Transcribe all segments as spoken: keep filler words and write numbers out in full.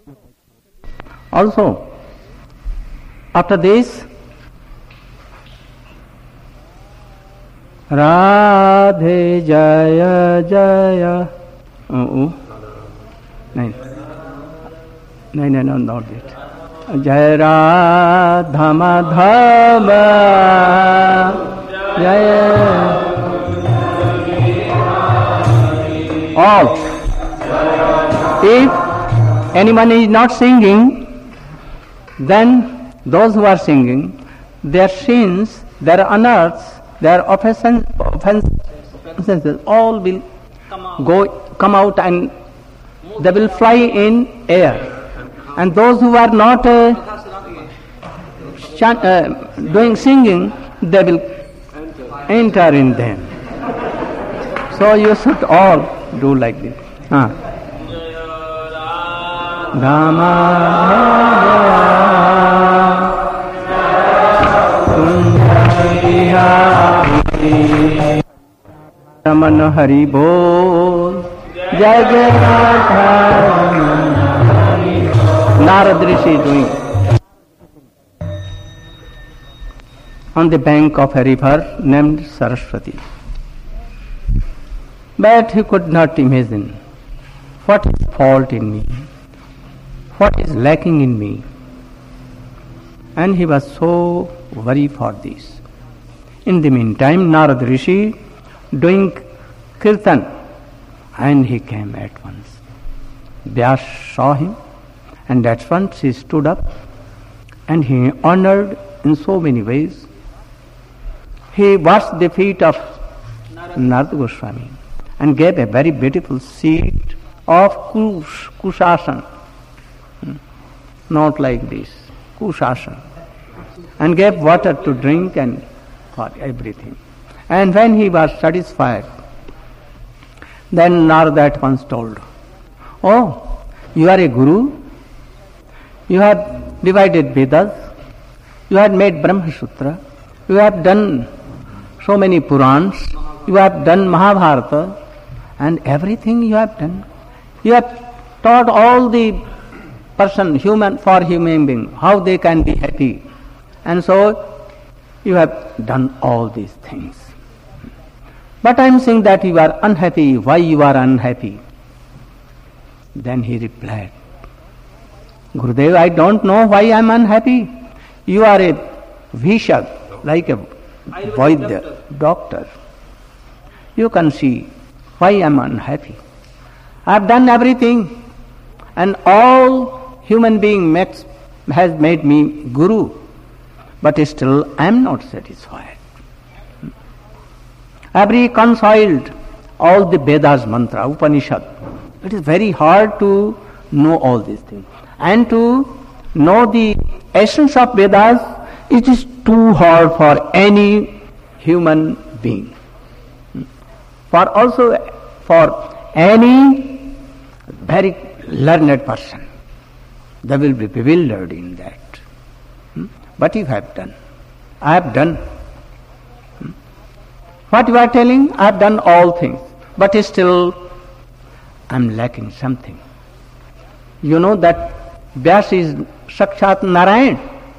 Also, after this, Radhe Jaya Jaya. Oh, no, no, no, no, not it. Jaya Radha Madhava Jaya. All. If anyone is not singing, then those who are singing, their sins, their unearths, their offenses, offenses, all will go, come out, and they will fly in air. And those who are not uh, chant, uh, doing singing, they will enter in them. So you should all do like this. Ah. Rama Raman Hari Bol Jai Jai Narad Rishi doing on the bank of a river named Saraswati. But he could not imagine what is fault in me, what is lacking in me. And he was so worried for this. In the meantime, Narad Rishi doing kirtan, and he came at once. Vyas saw him, and at once he stood up, and he honored in so many ways. He washed the feet of Narad Goswami and gave a very beautiful seat of kush, kushasana, not like this, kushasana, and gave water to drink and for everything. And when he was satisfied, then Narada at once told, "Oh, you are a guru, you have divided Vedas, you have made Brahma Sutra, you have done so many Purans, you have done Mahabharata, and everything you have done. You have taught all the person, human, for human being, how they can be happy. And so you have done all these things. But I am saying that you are unhappy. Why you are unhappy?" Then he replied, "Gurudev, I don't know why I am unhappy. You are a Vishak, like a Vaidya, doctor. You can see why I am unhappy. I have done everything, and all human being makes, has made me guru, but still I am not satisfied. I have reconciled all the Vedas mantra, Upanishad. It is very hard to know all these things. And to know the essence of Vedas, it is too hard for any human being. For also for any very learned person, they will be bewildered in that. But you have done. I have done. What you are telling, I have done all things. But still, I am lacking something. You know that Vyas is Sakshat Narayan.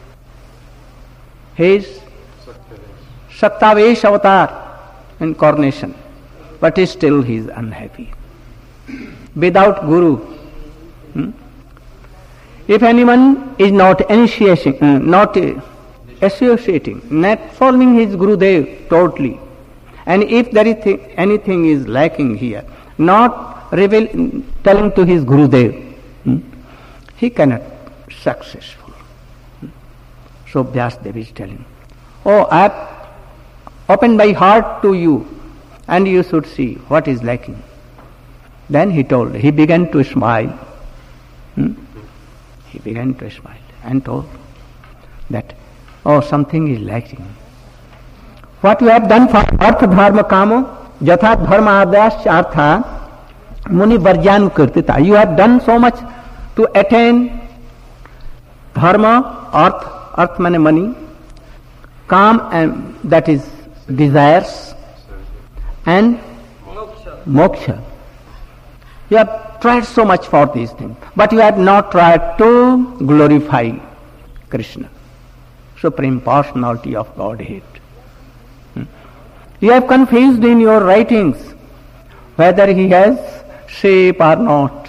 He is Saktavesh avatar incarnation. But still he is unhappy. Without Guru. Hmm? If anyone is not initiating, uh, not uh, associating, not following his Gurudev totally, and if there is th- anything is lacking here, not reveal, telling to his Gurudev, hmm, he cannot be successful. Hmm. So Vyasdev is telling, "Oh, I have opened my heart to you, and you should see what is lacking." Then he told, he began to smile. Hmm? He began to smile and told that, "Oh, something is lacking. What you have done for artha dharma kamo, jatha dharma adhyascha artha muni varjanu kirtita. You have done so much to attain dharma, arth, arth means money, kam, and that is desires, and moksha. You have tried so much for these things, but you have not tried to glorify Krishna, Supreme Personality of Godhead. Hmm? You have confused in your writings whether he has shape or not.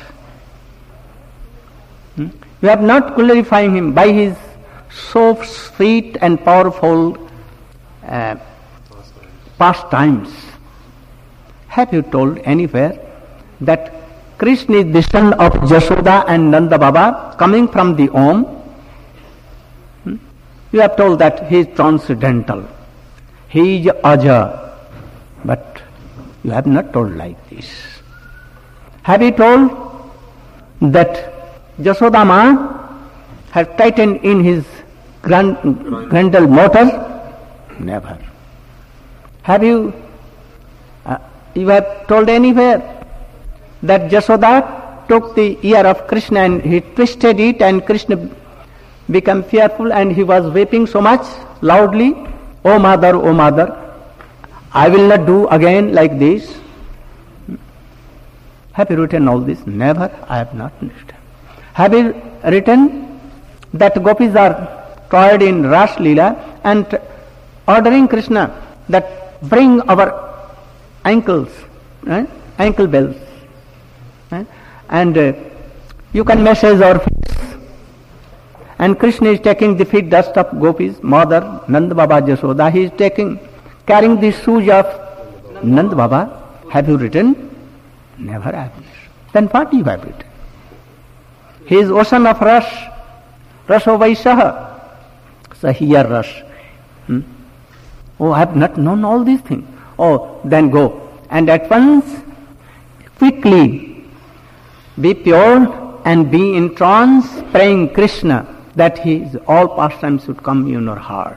Hmm? You have not glorified him by his so sweet and powerful uh, pastimes. Have you told anywhere that Krishna is the son of Jashoda and Nanda Baba coming from the Om? Hmm? You have told that he is transcendental, he is Aja, but you have not told like this. Have you told that Jashoda Ma has tightened in his grand, grandal motor? Never. Have you uh, you have told anywhere that Jashoda took the ear of Krishna and he twisted it and Krishna became fearful and he was weeping so much loudly, "Oh mother, oh mother, I will not do again like this"? Have you written all this? Never, I have not written. Have you written that gopis are tried in Ras Leela and ordering Krishna that bring our ankles, right? ankle bells, right? and uh, you can massage our feet. And Krishna is taking the feet dust of gopis, mother, Nanda Baba, Jashoda. He is taking, carrying the shoes of Nanda Baba. Have you written? Never have you. Then what you have written? He is ocean of Ras, Raso Vaisaha, Sahiya Ras. Hmm? Oh, I have not known all these things. Oh, then go. And at once, quickly, be pure and be in trance, praying Krishna, that his all pastimes should come in your heart.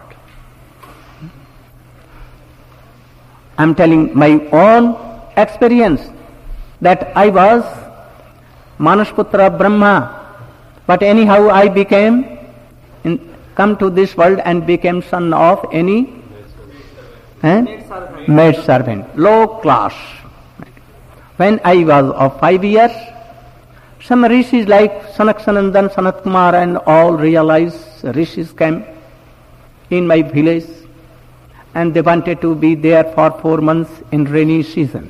I am telling my own experience that I was Manasputra Brahma, but anyhow I became, in, come to this world and became son of any eh? maid servant. maid servant, low class. When I was of five years, some rishis like Sanak Sanandan, Sanat Kumar and all realized rishis came in my village and they wanted to be there for four months in rainy season.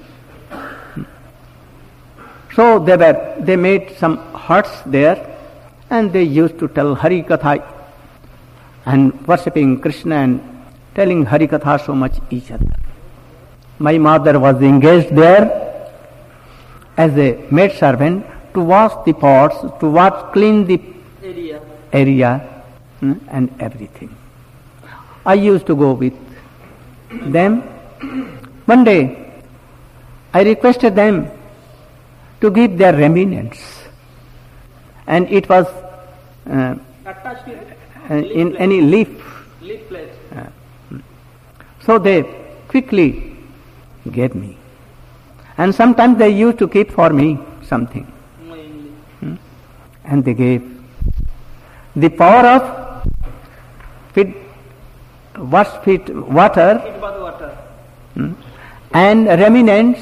So they were, they made some huts there and they used to tell Hari Katha and worshipping Krishna and telling Hari Katha so much each other. My mother was engaged there as a maid servant to wash the pots, to wash, clean the area, area and everything. I used to go with them. One day, I requested them to give their remnants, and it was uh, attached uh, in leaf any leaf. Leaf plate. Uh, so they quickly gave me, and sometimes they used to keep for me something. Hmm? And they gave. The power of feed, wash feed water, feed water. Hmm? and remnants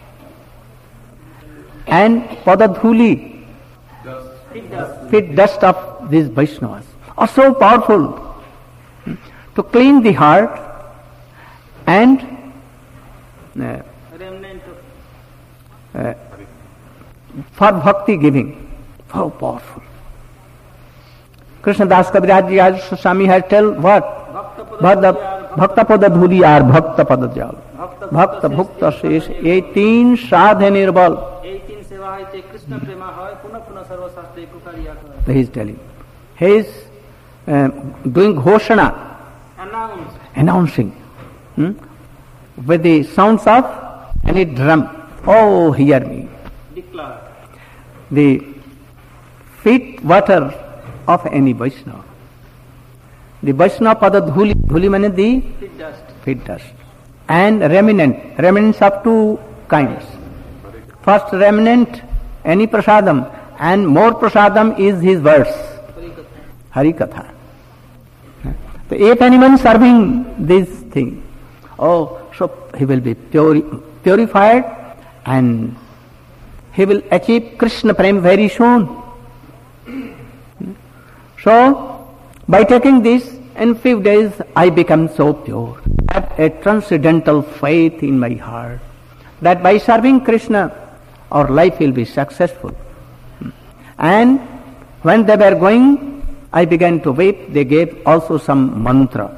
and padadhuli, feed dust of these Vaishnavas are so powerful hmm? to clean the heart and uh, uh, for bhakti giving. How powerful. Krishna Das Kaviraj Ji Swami has tell what? Bhakta pada dhuli ar bhakta pada jal. Bhakta bhukta shesh. Ye teen sadhe nirbal. He is telling. He is uh, doing ghoshana. Announce. Announcing. Hmm? With the sounds of any drum. Oh, hear me. Declare. The feet water of any Vaishnava. The Vaishnava pada dhuli, dhuli means the feet dust. feet dust. And remnant, remnants of two kinds. First remnant, any prasadam, and more prasadam is his verse, Hari Katha. So if anyone serving this thing, oh, so he will be puri- purified and he will achieve Krishna Prem very soon. So, by taking this, in few days I become so pure. I have a transcendental faith in my heart that by serving Krishna, our life will be successful. And when they were going, I began to weep. They gave also some mantra.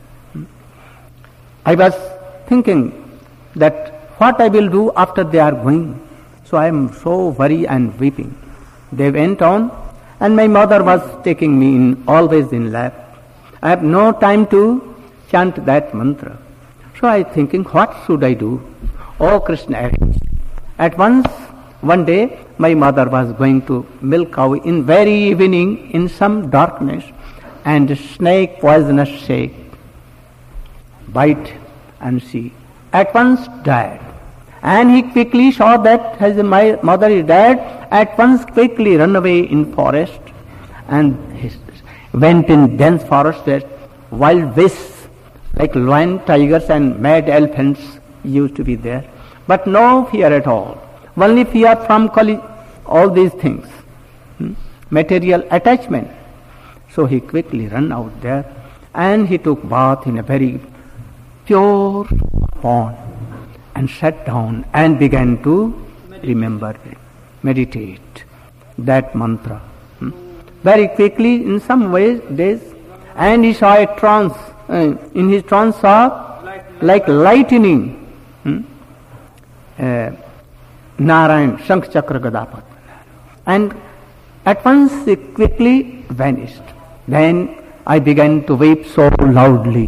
I was thinking that what I will do after they are going. So I am so worried and weeping. They went on, and my mother was taking me in, always in lap. I have no time to chant that mantra. So I thinking, what should I do? Oh Krishna arranged. At once, one day, my mother was going to milk cow in very evening in some darkness, and snake, poisonous snake, bite, and she at once died. And he quickly saw that as my mother is dead, at once quickly run away in forest, and he went in dense forest where wild beasts like lion, tigers and mad elephants used to be there. But no fear at all. Only fear from all these things. Hmm? Material attachment. So he quickly ran out there, and he took bath in a very pure pond and sat down and began to remember it, meditate that mantra. Hmm? Very quickly, in some ways, days, and he saw a trance. Uh, in his trance, saw like lightning. Hmm? Uh, Narayan, Shankh Chakra Gadapat. And at once it quickly vanished. Then I began to weep so loudly.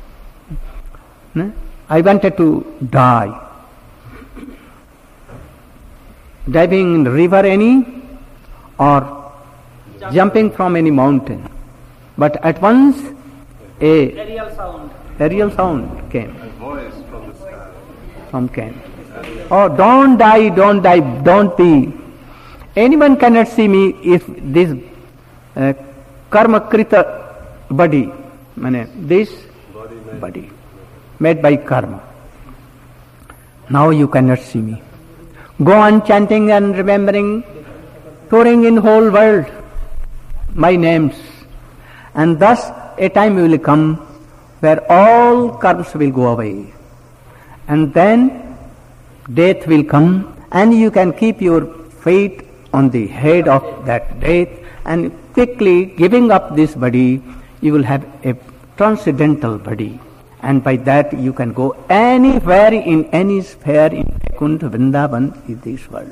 I wanted to die. Diving in the river any, or jumping from any mountain. But at once a Aerial sound. aerial sound came. A voice from the sky. From came. Oh, don't die, don't die, don't be. Anyone cannot see me if this uh, karma krita body, mane, this Body made. body made by karma. Now you cannot see me. Go on chanting and remembering, touring in whole world my names, and thus a time will come where all karmas will go away, and then death will come, and you can keep your feet on the head of that death, and quickly giving up this body, you will have a transcendental body, and by that you can go anywhere in any sphere in Vaikuntha, Vrindavan, in this world.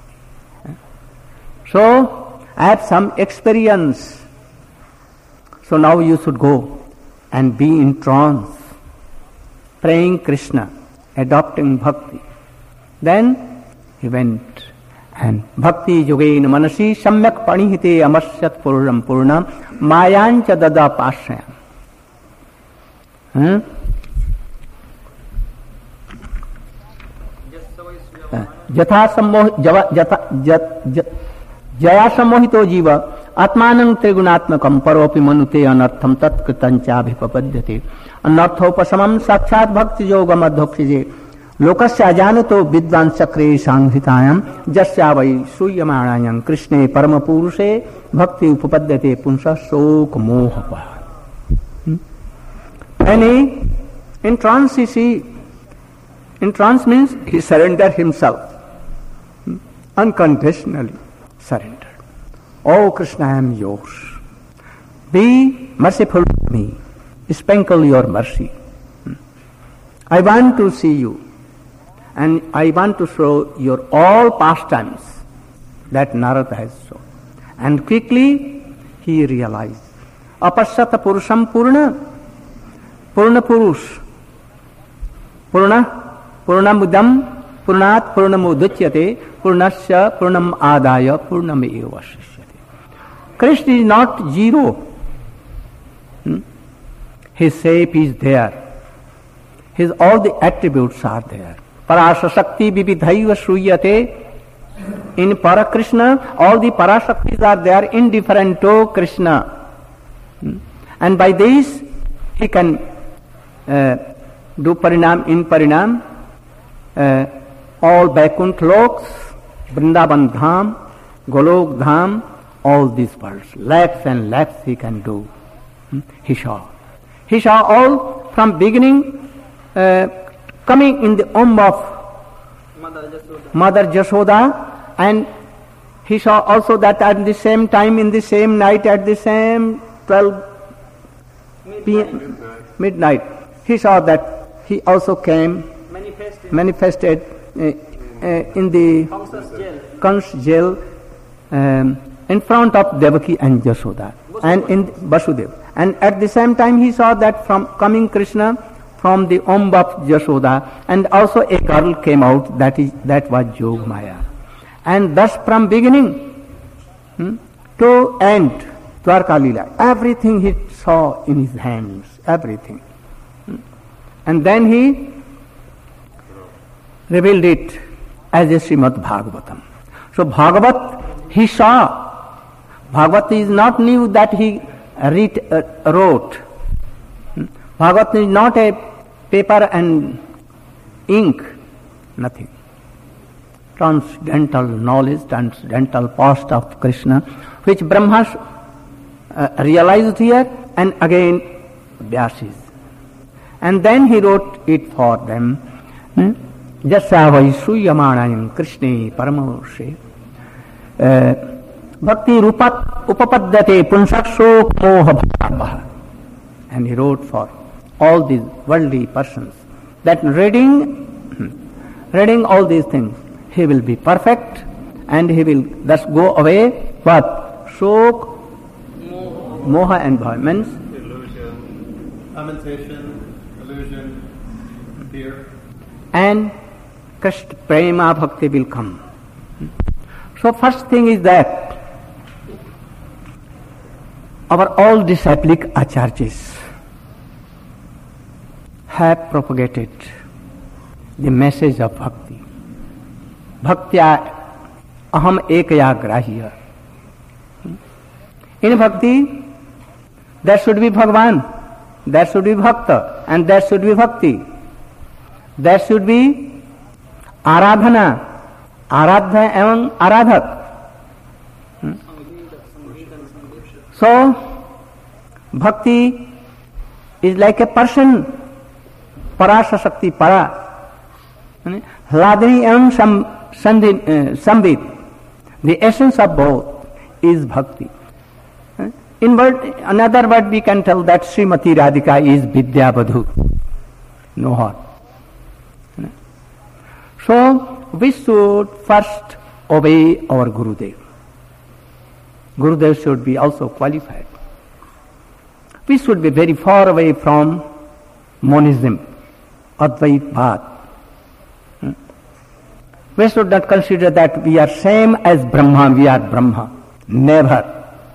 So, I have some experience. So now you should go and be in trance, praying Krishna, adopting bhakti. Then he went, and bhakti yogena manasi samyak panihite amasyat puram purnam mayancha dada pasayam. Hmm? Jatha sammoh java jatha jat jaya sammohito jiva atmanang trigunaatmakam paropi manute anartham tatkritanchābhipapadyate anarthopasamam sakshat bhakti yogam adhoksije lokasya ajanito vidvan chakre sanghitayam jasya vai suyyamanayam krishne parama purushe bhakti upapadyate punsa sok mohapa. Hmm? And he, in trance he see, in trance means he surrendered himself, hmm? unconditionally surrendered. Oh Krishna, I am yours. Be merciful to me. Sprinkle your mercy. Hmm? I want to see you. And I want to show your all pastimes that Narada has shown. And quickly he realized. Apasyata purusham purna. Purna purush. Purna. Purnamudam. Purnat purnamudachyate. Purnasya purnam adaya purnam eva shishyate. Krishna is not zero. Hmm? His shape is there. His all the attributes are there. Parasakti vividhaiva shruyate. In Para Krishna, all the Parashaktis are there indifferent to Krishna. And by this, he can uh, do Parinam in Parinam, uh, all Vaikuntha loks, Vrindavan Dham, Golok Dham, all these worlds, lakhs and lakhs he can do. Hmm? He saw. He saw all from beginning uh, coming in the womb of Mother Jashoda. Mother Jashoda, and he saw also that at the same time, in the same night, at the same twelve p m midnight, he saw that he also came, Manifested. manifested uh, uh, in the Kamsa's jail. Kans jail um, in front of Devaki and Jashoda and in Vasudev. And at the same time he saw that from coming Krishna from the womb of Jashoda, and also a girl came out, that is that was Jog Maya. And thus from beginning hmm, to end, Dwarka Leela, everything he saw in his hands, everything. Hmm. And then he revealed it as a Srimad Bhagavatam. So Bhagavat he saw. Bhagavat is not new that he read, uh, wrote. Hmm. Bhagavat is not a paper and ink, nothing. Transcendental knowledge, transcendental past of Krishna, which Brahma uh, realized here and again Vyasis. And then he wrote it for them. Jasa vai suyyamanayam Krishne paramoshe bhakti rupat upapaddate punsaksok moha bhava. And he wrote for all these worldly persons that reading, reading all these things, he will be perfect and he will thus go away what? Shok, moha and bhava means Illusion, lamentation, illusion, fear. And Krishna prema bhakti will come. So first thing is that our all disciplic acharyas have propagated the message of bhakti. Bhaktya aham ekaya grahya. In bhakti, there should be Bhagavan, there should be Bhakta, and there should be bhakti. There should be aradhana, aradha evam aradhak. Hmm? So, bhakti is like a person, parasa shakti para. Hladini evam sambit. The essence of both is bhakti. In word, another word we can tell that Srimati Radhika is Vidya Badhu. No harm. So, we should first obey our Gurudev. Gurudev should be also qualified. We should be very far away from monism, Advait Bhat. We should not consider that we are same as Brahma, we are Brahma. Never.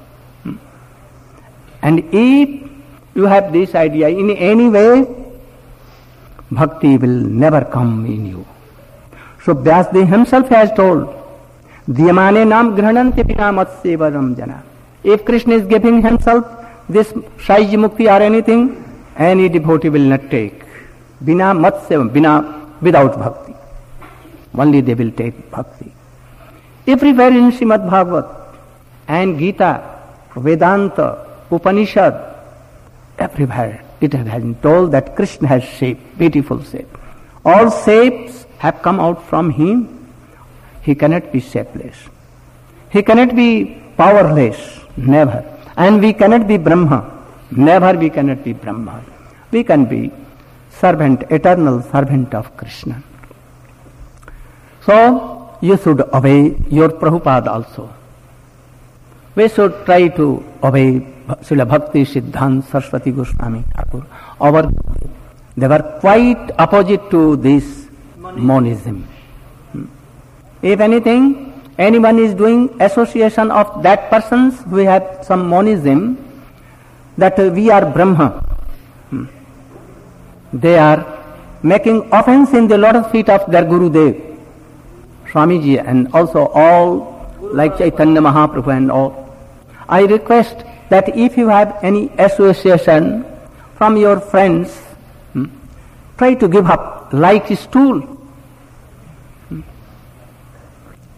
And if you have this idea in any way, bhakti will never come in you. So Vyasdev himself has told, Dhyamane nam granante bina matsevaram jana. If Krishna is giving himself this Shaiji Mukti or anything, any devotee will not take. Bina matsevam, bina, without bhakti. Only they will take bhakti. Everywhere in Srimad Bhagavat and Gita, Vedanta, Upanishad, everywhere it has been told that Krishna has shape, beautiful shape. All shapes have come out from him. He cannot be shapeless. He cannot be powerless, never. And we cannot be Brahma, never we cannot be Brahma. We can be servant, eternal servant of Krishna. So, you should obey your Prabhupada also. We should try to obey Srila Bhakti Siddhanta Saraswati Goswami Thakur. Our, they were quite opposite to this monism. If anything, anyone is doing association of that persons who have some monism, that we are Brahma, they are making offense in the lotus feet of their Gurudev, Swamiji, and also all like Chaitanya Mahaprabhu and all. I request that if you have any association from your friends, hmm, try to give up like stool. Hmm.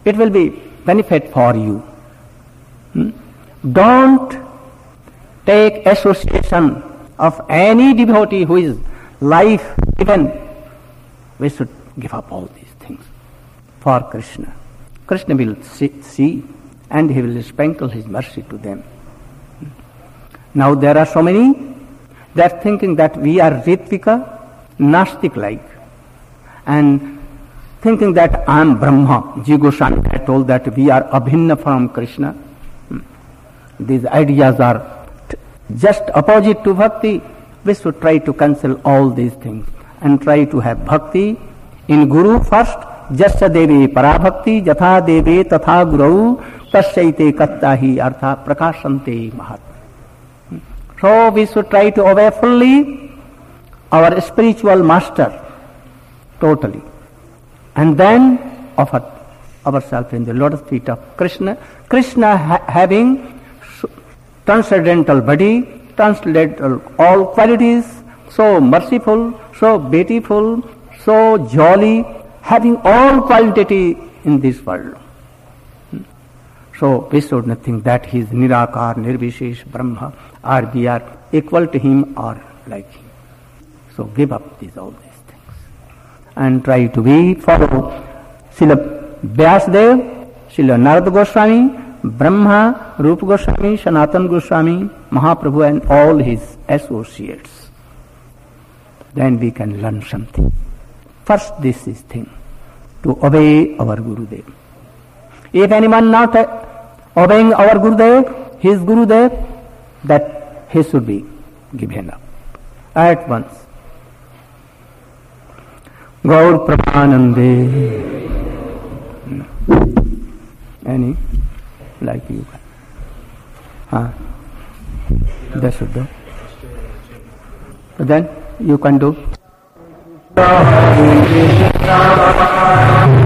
it will be benefit for you. Hmm? Don't take association of any devotee who is life given. We should give up all these things for Krishna. Krishna will see, see and he will sprinkle his mercy to them. Now there are so many that are thinking that we are Ritvika, Nastic-like, and thinking that I am Brahma. Ji Goswami had told that we are abhinna from Krishna. These ideas are t- just opposite to bhakti. We should try to cancel all these things and try to have bhakti in Guru first. Jasya deve parabhakti jatha deve tatha gurau tasyaite kattahi artha prakashante mahat. So we should try to obey fully our spiritual master totally, and then offer ourselves in the lotus feet of Krishna. Krishna ha- having transcendental body, transcendental all qualities, so merciful, so beautiful, so jolly, having all quality in this world. So we should not think that he is Nirakar, Nirvishesh, Brahma, or we are equal to him or like him. So give up these all these things and try to be follow Srila Vyasadeva, Srila Narada Goswami, Brahma, Rupa Goswami, Sanatana Goswami, Mahaprabhu and all his associates. Then we can learn something. First this is thing, to obey our Gurudev. If anyone not uh, obeying our Gurudev, his Gurudev, that he should be given up at once. Gaur Pramanande. Any? Like you can. Huh? That should do. Then you can do.